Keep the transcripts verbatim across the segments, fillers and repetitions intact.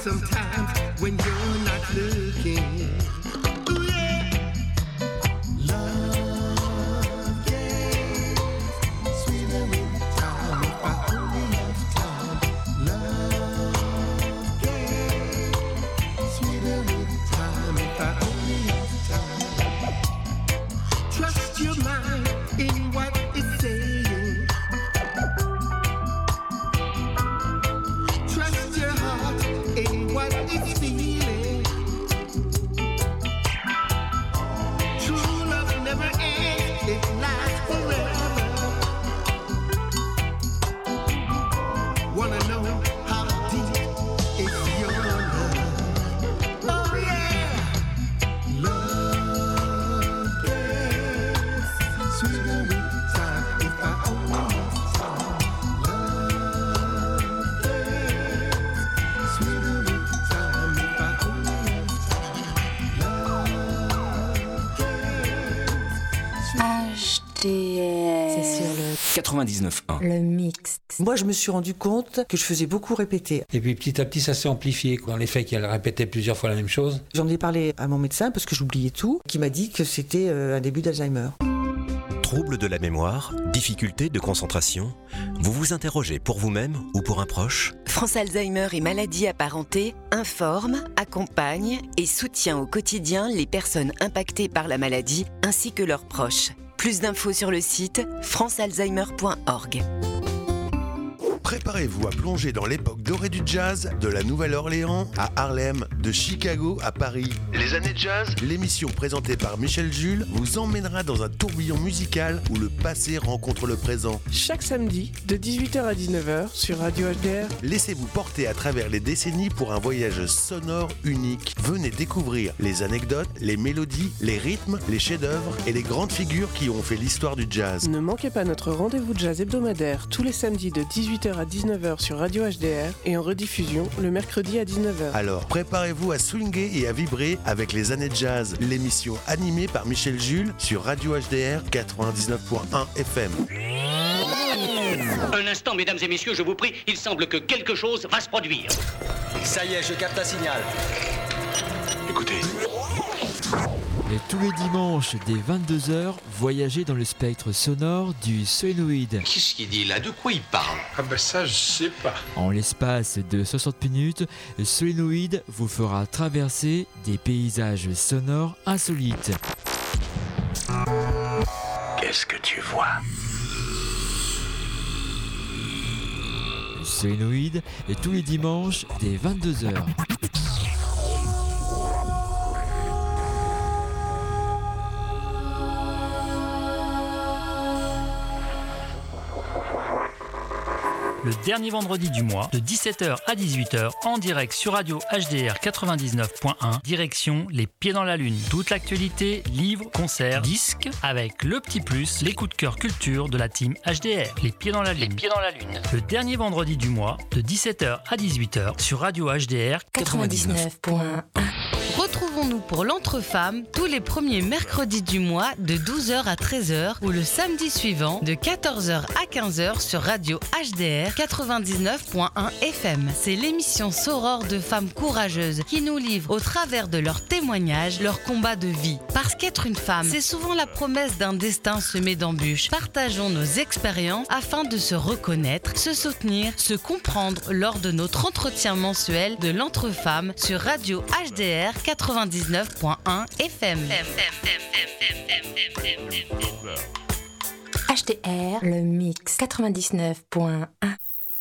sometimes when you're not looking. Ooh, yeah. Love gets sweeter with time if I only have time. Love gets sweeter with time if I only have time. Trust your mind in what it's saying. Trust your heart in what it's feeling. True love never ends, it lasts forever. Wanna know how deep is your love? Oh yeah. Love gets sweeter with time if I only have time. Love gets sweeter with time if I only have time. Love gets H D R. C'est sur le, quatre-vingt-dix-neuf un. le mix. Moi, je me suis rendu compte que je faisais beaucoup répéter. Et puis petit à petit, ça s'est amplifié. Dans les faits qu'elle répétait plusieurs fois la même chose. J'en ai parlé à mon médecin parce que j'oubliais tout, qui m'a dit que c'était euh, un début d'Alzheimer. Troubles de la mémoire, difficultés de concentration, vous vous interrogez pour vous-même ou pour un proche ? France Alzheimer et maladies apparentées informe, accompagne et soutient au quotidien les personnes impactées par la maladie ainsi que leurs proches. Plus d'infos sur le site france alzheimer point org. Préparez-vous à plonger dans l'époque dorée du jazz, de la Nouvelle-Orléans à Harlem, de Chicago à Paris. Les années jazz, l'émission présentée par Michel Jules vous emmènera dans un tourbillon musical où le passé rencontre le présent. Chaque samedi, de dix-huit heures à dix-neuf heures sur Radio H D R. Laissez-vous porter à travers les décennies pour un voyage sonore unique. Venez découvrir les anecdotes, les mélodies, les rythmes, les chefs-d'œuvre et les grandes figures qui ont fait l'histoire du jazz. Ne manquez pas notre rendez-vous jazz hebdomadaire tous les samedis de dix-huit heures à dix-neuf heures sur Radio H D R et en rediffusion le mercredi à dix-neuf heures. Alors préparez-vous à swinguer et à vibrer avec les années jazz, l'émission animée par Michel Jules sur Radio H D R quatre-vingt-dix-neuf point un F M. Un instant, mesdames et messieurs, je vous prie, il semble que quelque chose va se produire. Ça y est, je capte un signal. Écoutez. Et tous les dimanches, dès vingt-deux heures, voyagez dans le spectre sonore du solénoïde. Qu'est-ce qu'il dit là? De quoi il parle? Ah ben ça, je sais pas. En l'espace de soixante minutes, le solénoïde vous fera traverser des paysages sonores insolites. Qu'est-ce que tu vois? Le solénoïde est tous les dimanches, dès vingt-deux heures. Le dernier vendredi du mois, de dix-sept heures à dix-huit heures, en direct sur Radio H D R quatre-vingt-dix-neuf point un, direction Les Pieds dans la Lune. Toute l'actualité, livres, concerts, disques, avec le petit plus, les coups de cœur culture de la team H D R. Les Pieds dans la Lune. Les Pieds dans la Lune. Le dernier vendredi du mois, de dix-sept heures à dix-huit heures, sur Radio H D R quatre-vingt-dix-neuf point un. Retrouvons-nous pour l'Entre-Femmes tous les premiers mercredis du mois de douze heures à treize heures ou le samedi suivant de quatorze heures à quinze heures sur Radio H D R quatre-vingt-dix-neuf point un F M. C'est l'émission Soror de femmes courageuses qui nous livrent au travers de leurs témoignages leur combat de vie. Parce qu'être une femme, c'est souvent la promesse d'un destin semé d'embûches. Partageons nos expériences afin de se reconnaître, se soutenir, se comprendre lors de notre entretien mensuel de l'Entre-Femmes sur Radio H D R quatre-vingt-dix-neuf point un F M. H D R, le mix quatre-vingt-dix-neuf point un.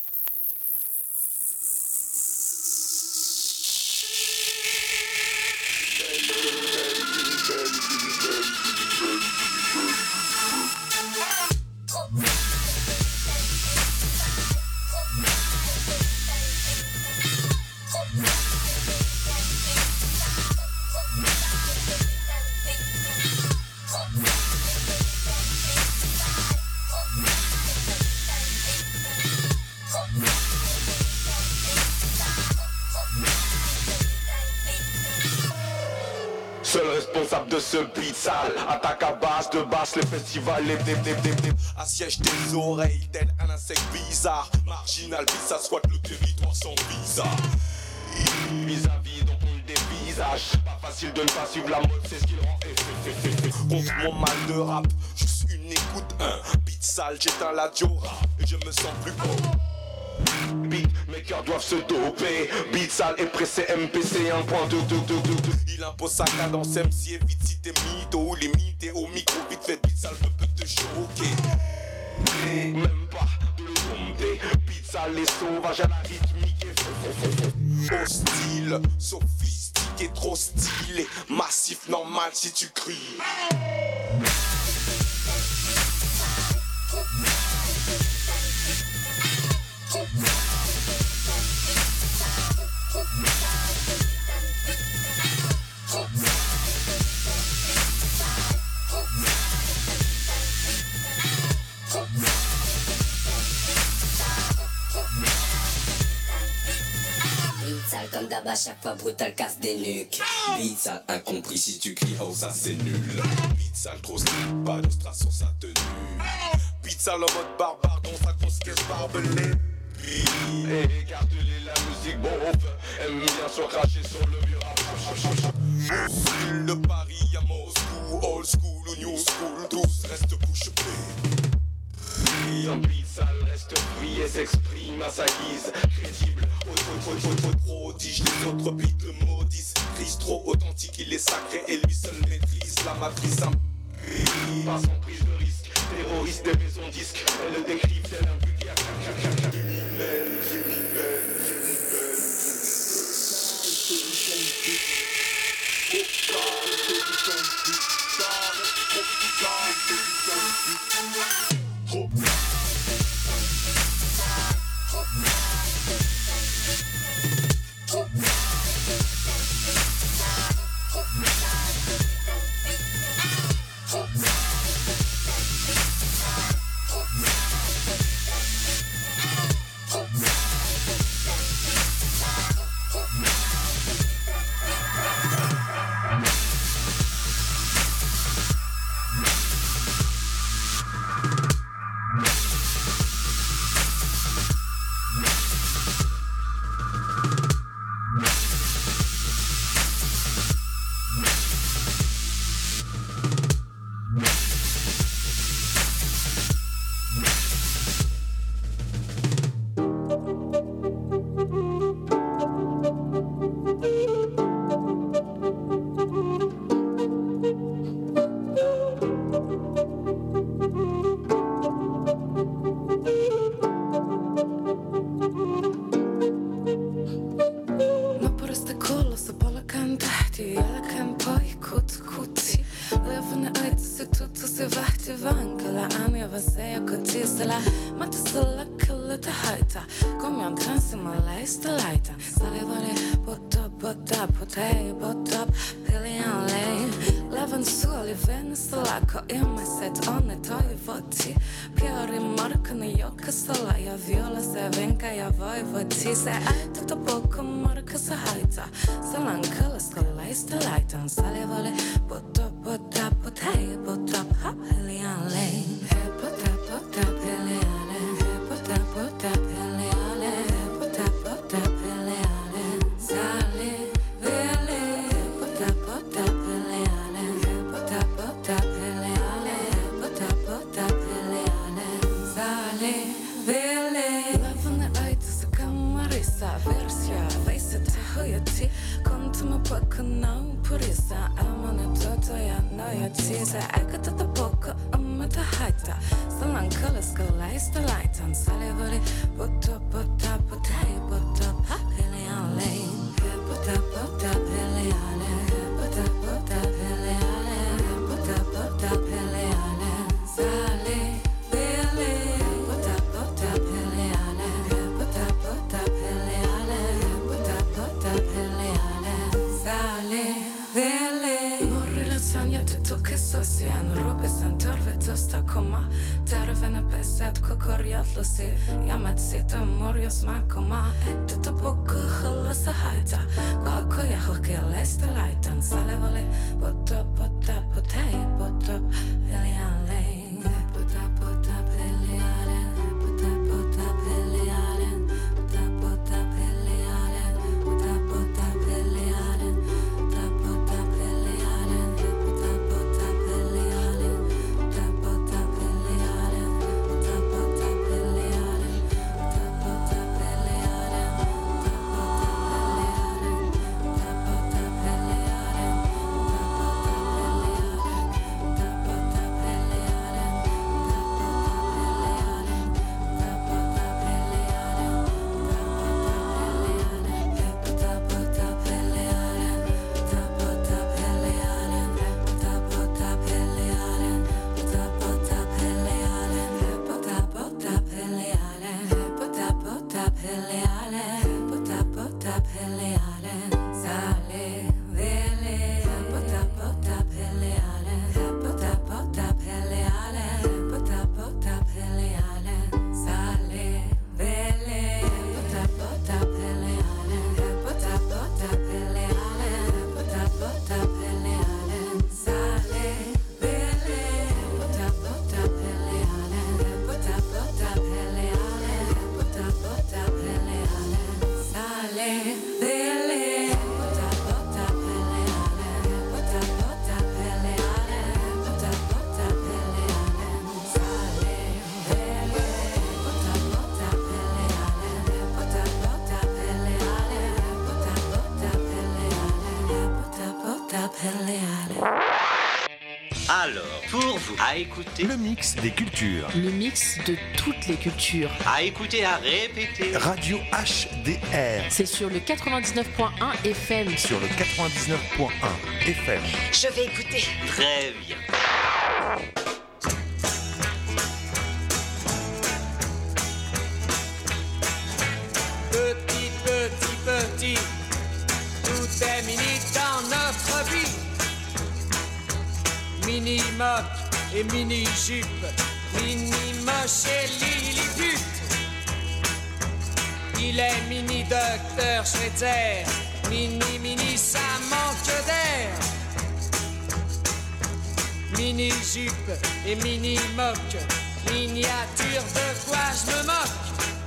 Seul responsable de ce beat sale. Attaque à base de basse, les festivals, les dé dé dé dé. Assiège tes oreilles, tel un insecte bizarre. Marginal, vite, ça soit le territoire sans visa. Vis-à-vis donc on le dévisage. Pas facile de ne pas suivre la mode, c'est ce qui le rend effet. Contre mon mal de rap, juste une écoute, un beat sale, j'éteins la diora et je me sens plus beau. Beat, mes cœurs doivent se doper. Beat sale et pressé, M P C un point deux deux deux deux. Il impose sa cadence, M C évite si t'es mytho. Limité au micro, vite fait, beat sale peut te choquer. Même pas de le dompter. Beat sale et sauvage à la rythmique. Hostile, sophistiqué, trop stylé. Massif, normal si tu cries. Sale comme d'hab à chaque fois brutal casse des nuques. Beat sale incompris si tu cries oh ça c'est nul. Beat sale trop style, pas de strass sur sa tenue. Beat sale en mode barbare dans sa grosse caisse barbelée. Et écarte-les la musique bof. Aime bien se cracher sur le vieux rap. Au fil de Paris à Moscou, old school ou new school, tous restent bouche bée. Un beat sale reste free et s'exprime à sa guise. Crédible, prodige, les autres beats le maudissent. Crise trop authentique, il est sacré et lui seul maîtrise la matrice. Pas sans prise de risque, terroriste des maisons disques. Elle le décrivent tel un vulgaire. Se äiti to poco marka se haita. Salan kalaska laista laitan. Sale vale put up, put up, put hey, put up, hop, helian lane. Hey, put up, put up, helian lane. Hey, put up, put up, helian lane. Put up, put up, helian lane. Sale vele. Put up, put up, helian lane. Put up, put up, helian lane. Put up, put up, helian lane. Sale vele. Lavane aita se kamarisa versija. Vejse te hojati. Kontama pakana purisa. Amane toto ja nojati. Se aika tata poka amata haita. Salan kalaska laista laitan. Sale vale put up, put up, put hey, put up, ha, helian lane. Put up, put up, helian lane. Put up, put up, helian lane. Put up, put up, helian lane. Sale vele. Put up, put up, helian lane. Put up, put up, helian lane. Put up, put up, helian lane. Sale vele. Morilla sanja ty tuke sosian. Robesan torve tosta koma. Tervene pesät kokorjatlusi. Jamet sitä morjos makoma. Että tapukka hallassa haita. Kaako ja hokealeista laitan. Sale vale put up, put up, put hey, put up, helian lane. Put up, put up, helian lane. Put up, put up, helian lane. Put up, put up, helian lane. Put up, À écouter. Le mix des cultures. Le mix de toutes les cultures. À écouter, à répéter. Radio H D R. C'est sur le quatre-vingt-dix-neuf point un F M. Sur le quatre-vingt-dix-neuf point un F M. Je vais écouter. Très bien. Petit, petit, petit, tout est mini dans notre vie. Mini moque et mini jupe, mini moche et lilliput. Il est mini docteur Schweitzer, mini mini ça manque d'air. Mini jupe et mini moque, miniature de quoi je me moque.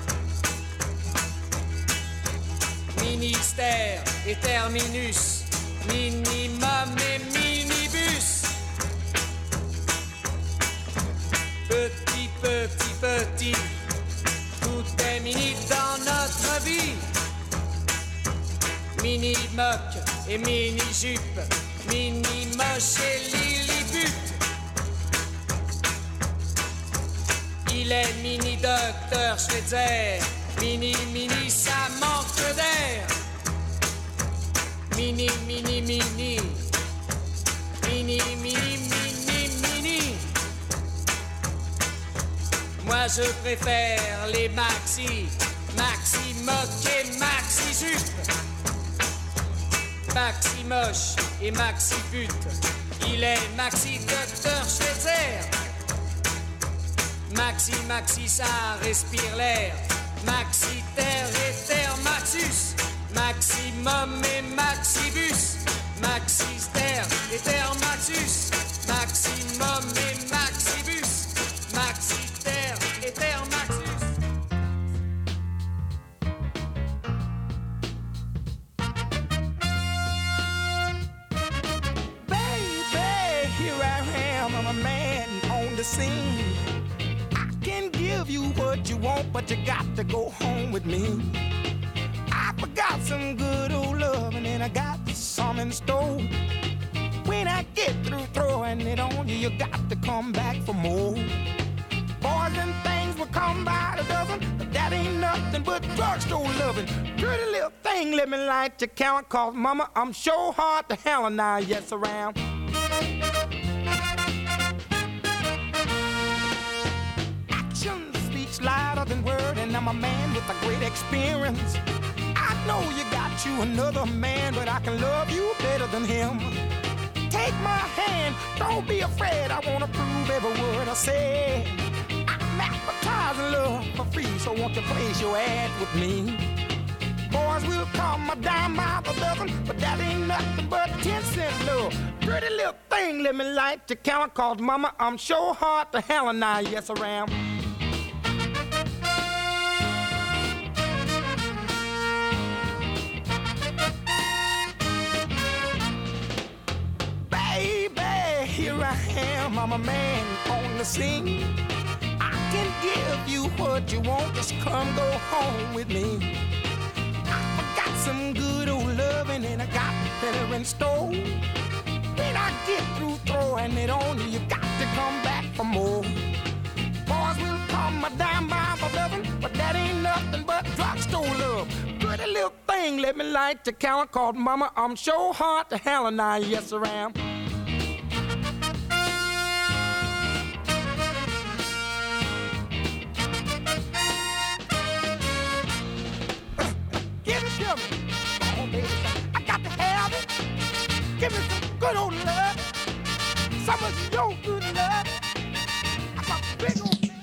Ministère et terminus, minimum et minibus. Petit, petit, petit, tout est mini dans notre vie. Mini moque et mini jupe, mini moche et lilliput. Il est mini docteur Schweitzer, mini mini ça manque d'air. Mini mini mini, mini mini mini mini. Moi je préfère les maxi, maxi moque et maxi jupe. Maxi moche et maxi pute. Il est maxi docteur Schweitzer. Maxi maxi ça respire l'air. Maxi terre et terre maxus. Maximum et maxibus. Maxi terre et terre maxus. Maximum et maxibus. Maxi terre et terre maxus. Baby, here I am, I'm a man on the scene. I can give you what you want, but you got to go home with me. I forgot some good old love, and then I got some in store. When I get through throwing it on you, you got to come back for more. Boys and things will come by the dozen, but that ain't nothing but drugstore loving. Pretty little thing, let me light your count, cause mama, I'm sure hard to hell and I yes around. Action speaks louder than word, and I'm a man with a great experience. I know you got you another man, but I can love you better than him. Take my hand, don't be afraid, I wanna prove every word I say. I'm advertising love for free, so won't you place your ad with me? Boys will come a dime by the dozen, but that ain't nothing but ten cent love. Pretty little thing, let me light your count, cause mama, I'm sure hard to hell and I yes around. Baby, here I am, I'm a man on the scene. I can give you what you want, just come go home with me. I got some good old loving and I got better in store. When I get through throwing it on you, you got to come back for more. Boys will come a dime by the dozen, but that ain't nothing but drugstore love. Pretty little thing, let me light your count, called mama, I'm sure hard to hell and I yes around. Give it to me. Oh, baby, I got to have it. Give me some good old love. Some of your good love. I'm a big old man.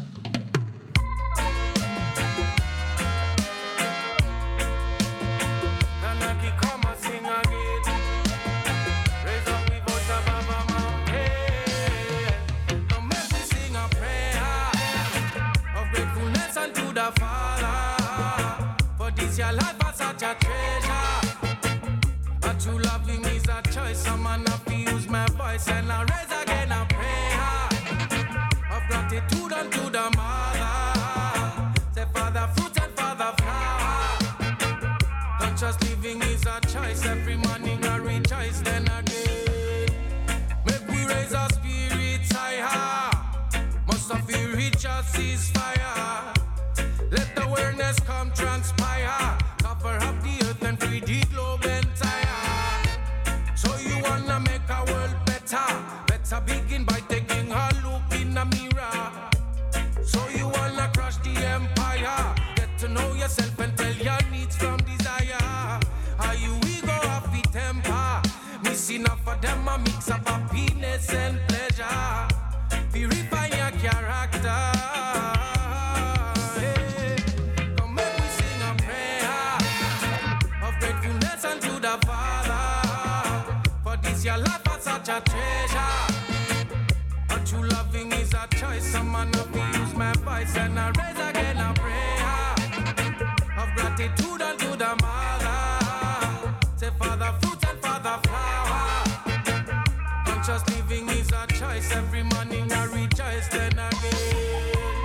Nanaki, come and sing again. Raise up the voice of Baba Mountain. Now make me sing a prayer of gratefulness unto the Father. For this your life is such a treasure. A true loving is a choice. I'm gonna use my voice and I raise again a prayer of gratitude unto the Mother. Say Father fruit and Father flower. Conscious living is a choice. Every morning I rejoice then again. Make we raise our spirits high high. future ceasefire. Let the awareness come transpire. Cover up the earth and free the globe entire. So you wanna make our world better. Better begin by taking a look in the mirror. So you wanna crush the empire. Get to know yourself and tell your needs from desire. Are you ego or the temper? Missing enough for them a mix of happiness and pleasure. Purify your character. Hey, come make we sing a prayer of gratefulness unto the Father. For this your life is such a treasure. A true loving is a choice. Some man of me use my voice and I raise again a prayer of gratitude unto the Mother. Say Father fruit and Father flower. Conscious living is a choice. Every morning I rejoice then again.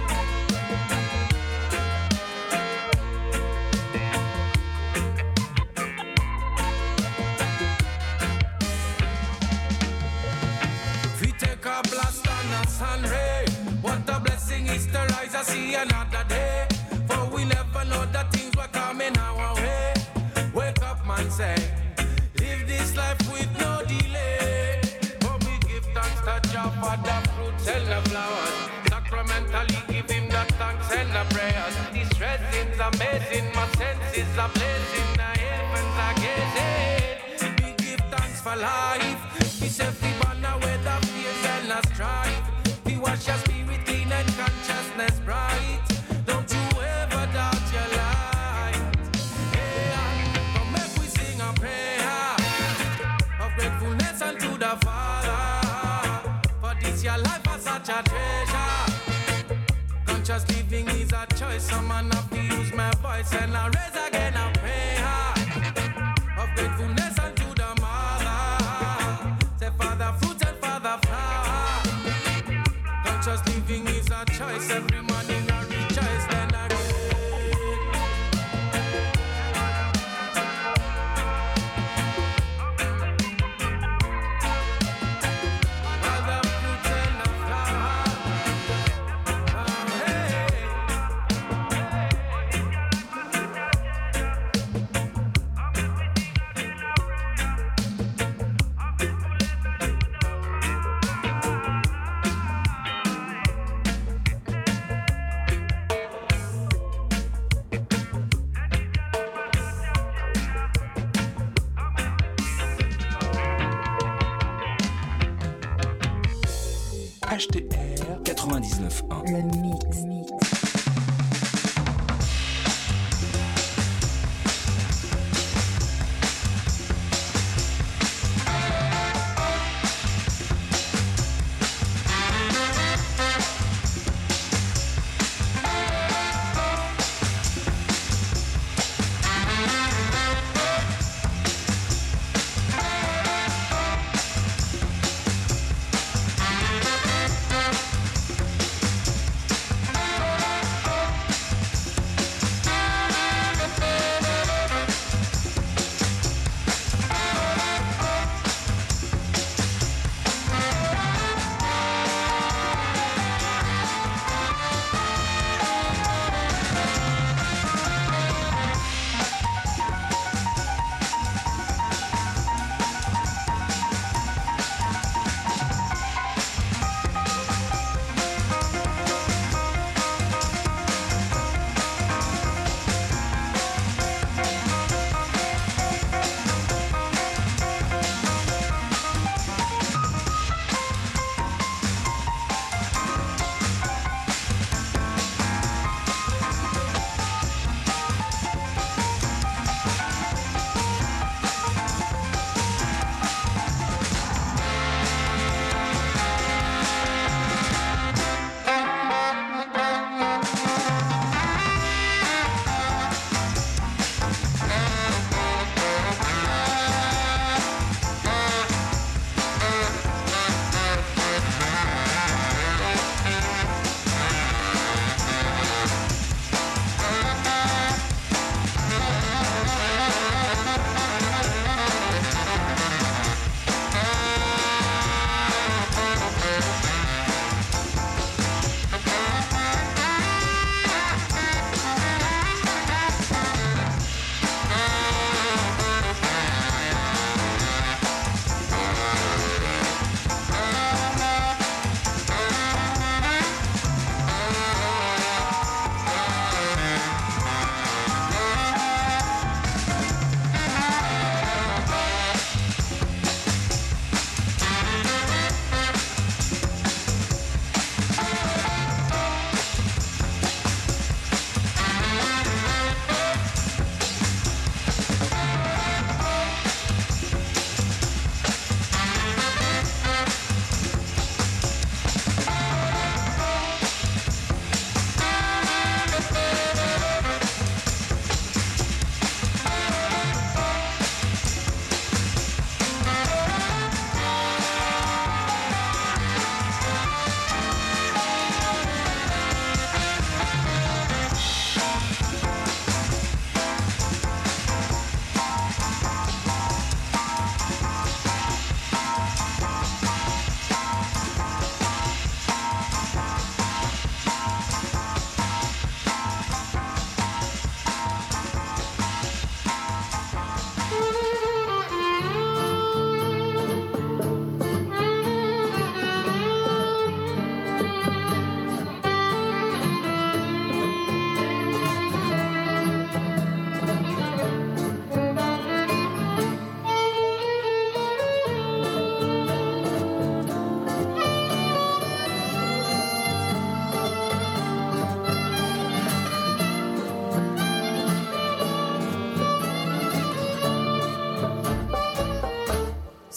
We take a blast on a sun ray. What a blessing is to rise and see another day. For we never know the things were coming our way. Wake up man say, live this life with no delay. For we give thanks to Jah for the fruits and the flowers. Sacramentally give him the thanks and the prayers. This resin's amazing, my senses are blazing. The heavens are gazing. We give thanks for life. We say we burn away the fears and the strife. We wash your spirit clean and consciousness bright. Don't you ever doubt your light. Hey, come make we sing a prayer of gratefulness unto the Father. For this your life is such a treasure. Conscious living is a choice. Some man have to use my voice and I raise again a prayer of gratefulness unto the Mother. Say Father fruit and Father flower. Conscious living is a choice. Every morning I rejoice then again. Father fruit and the flower. Oh, hey. H D R quatre-vingt-dix-neuf point un. Le mix. mix. Hey,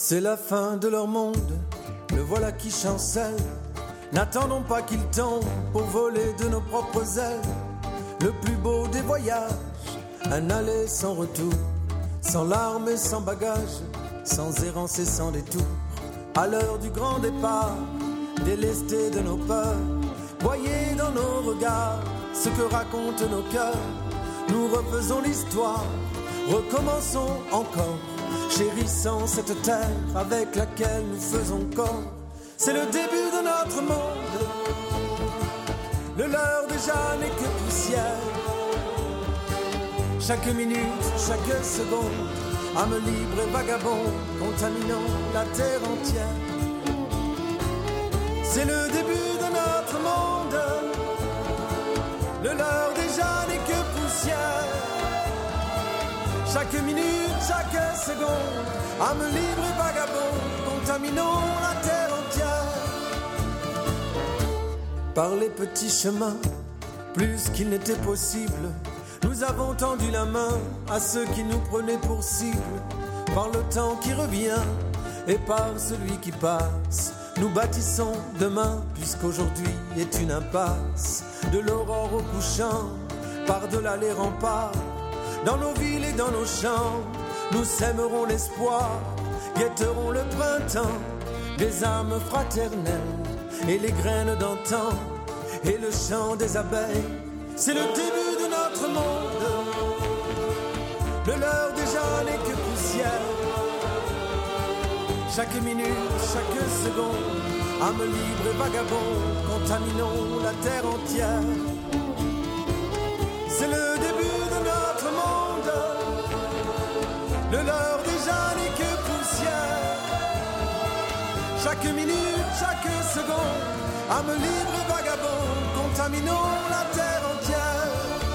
C'est la fin de leur monde, le voilà qui chancelle. N'attendons pas qu'il tombe pour voler de nos propres ailes. Le plus beau des voyages, un aller sans retour, sans larmes et sans bagages, sans errance et sans détour. À l'heure du grand départ, délestés de nos peurs, voyez dans nos regards ce que racontent nos cœurs. Nous refaisons l'histoire, recommençons encore, chérissant cette terre avec laquelle nous faisons corps. C'est le début de notre monde, le leur déjà n'est que poussière. Chaque minute, chaque seconde, âme libre et vagabond, contaminant la terre entière. C'est le début de notre monde, le leur déjà n'est que poussière. Chaque minute, chaque seconde, âme libre et vagabond, contaminant la terre entière. Par les petits chemins, plus qu'il n'était possible, nous avons tendu la main à ceux qui nous prenaient pour cible. Par le temps qui revient et par celui qui passe, nous bâtissons demain, puisqu'aujourd'hui est une impasse. De l'aurore au couchant, par-delà les remparts, dans nos villes et dans nos champs, nous sèmerons l'espoir, guetterons le printemps, des âmes fraternelles et les graines d'antan et le chant des abeilles. C'est le début de notre monde, le leur déjà n'est que poussière. Chaque minute, chaque seconde, âme libre et vagabond, contaminons la terre entière. C'est le début de notre monde, le leur déjà n'est que poussière. Chaque minute, chaque seconde, âme libre et vagabond, contaminons la terre entière.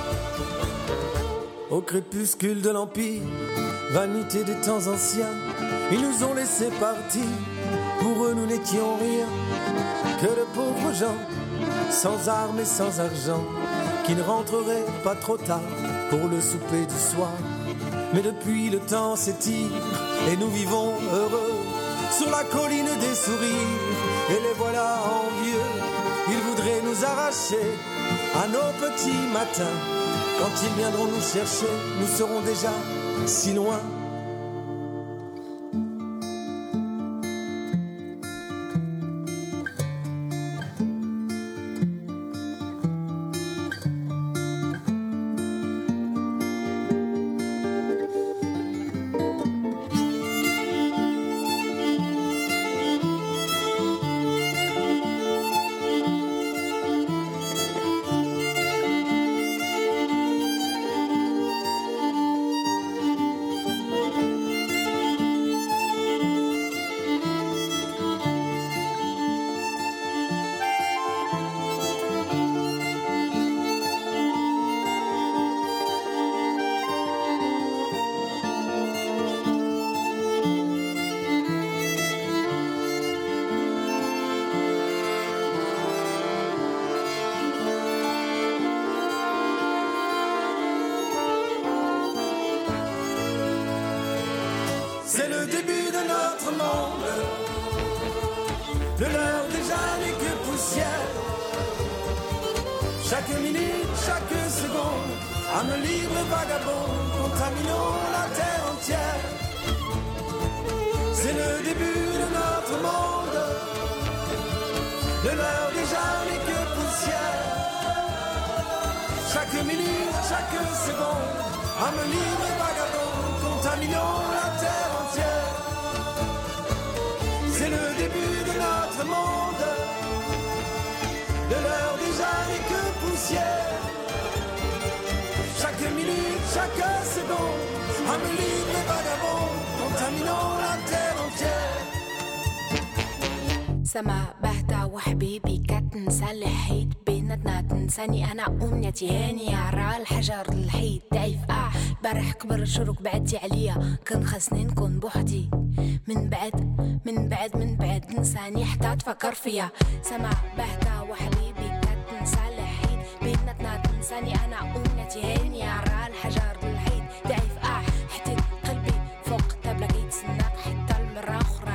Au crépuscule de l'Empire, vanité des temps anciens, ils nous ont laissé partir, pour eux nous n'étions rien, que de pauvres gens, sans armes et sans argent, qui ne rentreraient pas trop tard pour le souper du soir. Mais depuis le temps s'étire et nous vivons heureux sur la colline des sourires, et les voilà envieux. Ils voudraient nous arracher à nos petits matins. Quand ils viendront nous chercher, nous serons déjà si loin. C'est le début de notre monde, le leur déjà n'est que poussière. Chaque minute, chaque seconde, âme libre et vagabond, contaminons la terre entière. C'est le début de notre monde, le leur déjà n'est que poussière. Chaque minute, chaque seconde, âme libre et vagabond, contaminons la terre entière. C'est le début de notre monde, de l'heure déjà n'est que poussière. Chaque minute, chaque seconde, âme libre et vagabond, contaminons la terre entière. سما بهتا وحبيبي كتنسى الحيط بيناتنا تنساني انا امنيتي هاني على الحجر الحيط ضعيف اه برح كبر شروك بعدتي عليا كان خاصني نكون بوحدي من بعد من بعد من بعد نساني حتى تفكر فيا سما بهتا وحبيبي كتنسى الحيط بيناتنا تنساني انا امنيتي هاني على الحجر الحيط ضعيف اه حتى قلبي فوق الطابله كيتسناك حتى المره اخرى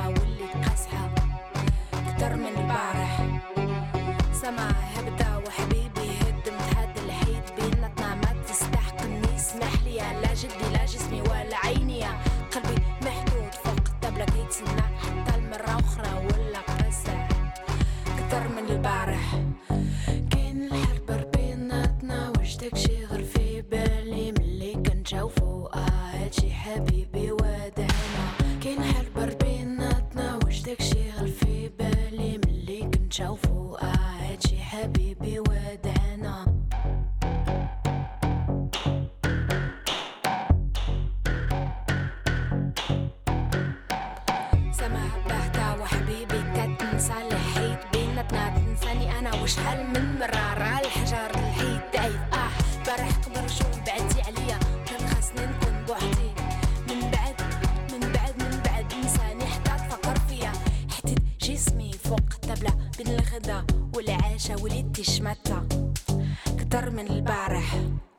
وحبيبي هدمت هاد الحيط بيناتنا ما تستحقني اسمح لي لا جدي لا جسمي ولا عيني قلبي محدود فوق الطبلة كيتسنى حتى المرة أخرى ولا قرصة كتر من البارح كاين الحرب بيناتنا واش داكشي غير في بالي ملي كنشوفو اه هادشي حبيبي ودعنا كاين حرب بيناتنا واش داكشي غير في بالي ملي كنشوفو اه هادشي حبيبي ودعنا سما بهتا وحبيبي كتنسى الحيط بيناتنا تنساني انا وشحال من مرة راه الحجر الحيط دايف اه بارح قبر شوف بعدتي عليا كان خاصني نكون بوحدي من بعد من بعد من بعد نساني حتى تفكر فيا حطيت جسمي فوق الطبلة بين الغدا والعشاء وليت تشمتها كتر من البارح